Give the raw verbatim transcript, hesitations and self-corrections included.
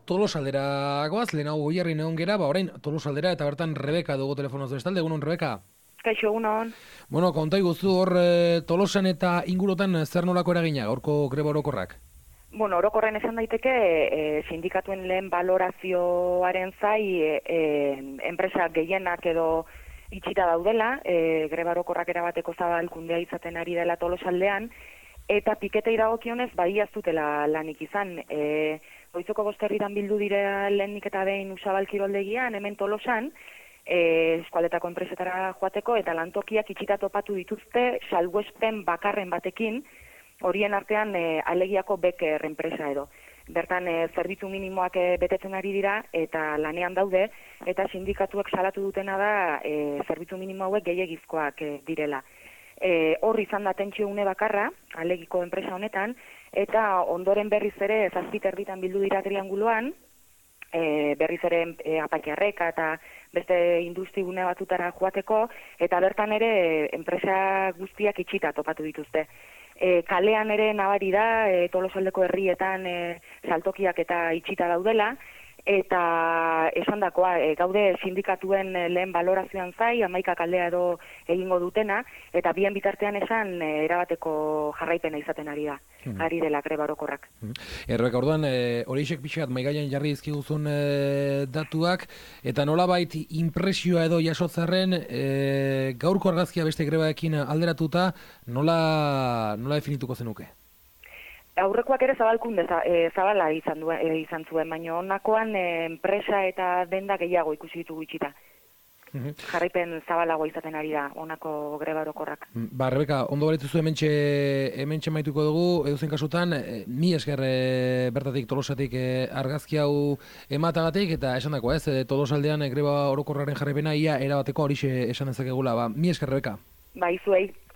Tolosaldera goaz, lehenago goierri neon gera, ba orain Tolosaldera eta bertan Rebeka dugu telefonoz bestalde, egunon Rebeka? Kaixo, egunon. Bueno, konta iguzu hor e, Tolosan eta ingurutan zer nolako eragina, horko greba orokorrak? Bueno, orokorren esan daiteke, e, sindikatuen lehen balorazioaren zai, e, e, enpresa gehienak edo itxita daudela, e, greba orokorrak erabateko zabalkundea izaten ari dela Tolosaldean, eta piketei dagokionez bai ez dutela lanik izan. E, Goizoko bosterritan bildu dira lehenik eta behin Usabal kiroldegian, hemen Tolosan, e, eskualdetako enpresetara joateko, eta lantokiak itxita topatu dituzte salbuespen bakarren batekin, horien artean e, Alegiako Beker enpresa edo. Bertan e, zerbitzu minimoak e, betetzen ari dira eta lanean daude, eta sindikatuek salatu dutena da e, zerbitzu minimo hauek gehiegizkoak e, direla. E, hor izan da tentsio une bakarra, Alegiko enpresa honetan, eta ondoren berriz ere zazpit erditan bildu dira trianguloan, e, berriz ere e, Apakiarreka eta beste industrigune batutara joateko, eta bertan ere e, enpresa guztiak itxita topatu dituzte. E, kalean ere nabari da, e, Tolosaldeko herrietan e, saltokiak eta itxita daudela, eta esandakoa e, gaude sindikatuen lehen balorazioan zai, hamaika kaldea edo egingo dutena, eta bien bitartean esan e, erabateko jarraipena izaten ari da, hmm. ari dela greba orokorrak. Hmm. Errek, orduan, e, horiexek pixkat maigaian jarri izkiguzun e, datuak, eta nolabait impresioa edo jasotzarren e, gaurko argazkia beste grebaekin alderatuta, nola, nola definituko zenuke? Aurrekoak ere zabalkunde e, zabala izan, duen, e, izan zuen, baina honakoan e, enpresa eta denda gehiago ikusi ditugu itxita. Uh-huh. Jarraipen zabalago izaten ari da, honako greba orokorrak. Ba, Rebeka, ondo barituzu hementxe, hementxe maituko dugu, edozen kasutan, e, mi esker e, bertatik Tolosatik e, argazki hau ematagatik, eta esan dako, ez, e, Tolosaldean e, greba orokorraren jarraipena ia erabateko horixe esan dezakegula. Ba, mi esker, Rebeka. Ba, izuei.